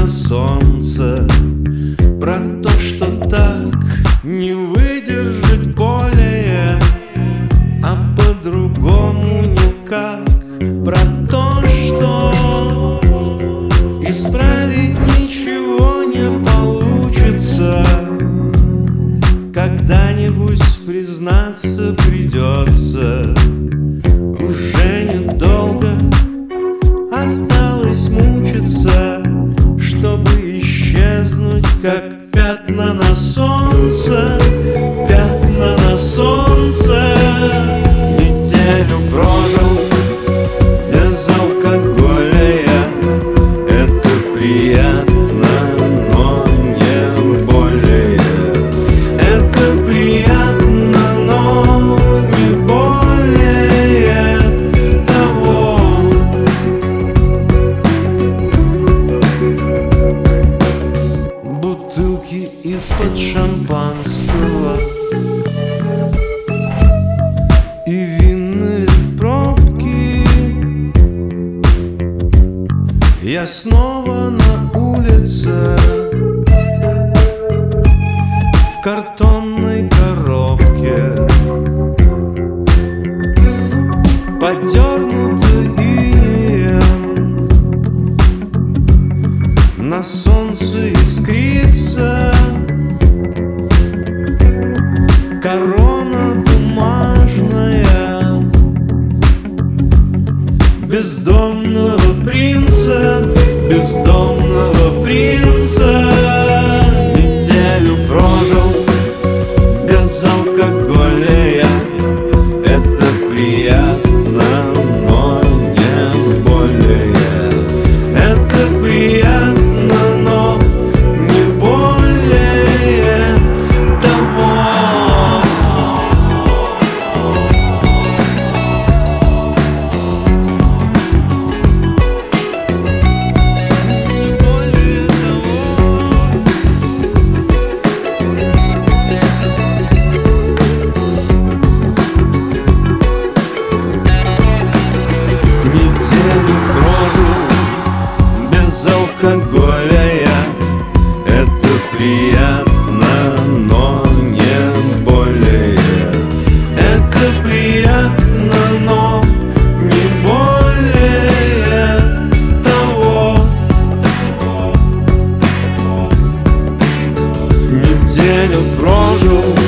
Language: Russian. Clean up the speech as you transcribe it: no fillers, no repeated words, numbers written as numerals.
на солнце, про то, что так не выдержать более, а по-другому никак, про то, что исправить ничего не получится, когда-нибудь признаться придется. Уже недолго осталось мучиться, чтобы исчезнуть, как пятна на солнце, пятна на солнце. Неделю прожил без алкоголя я, это приятно, но не более. Это приятно, но не более того. Бутылки из-под шампанского и винные пробки. Я снова на улице, в картонной коробке, подернуты инеем, на солнце искрится корона бумажная бездомного принца, бездомного принца. Неделю прожил без алкоголя я, это приятно, но не более. Это приятно, но не более того. Алкоголя я, это приятно, но не более. Это приятно, но не более того. Неделю прожил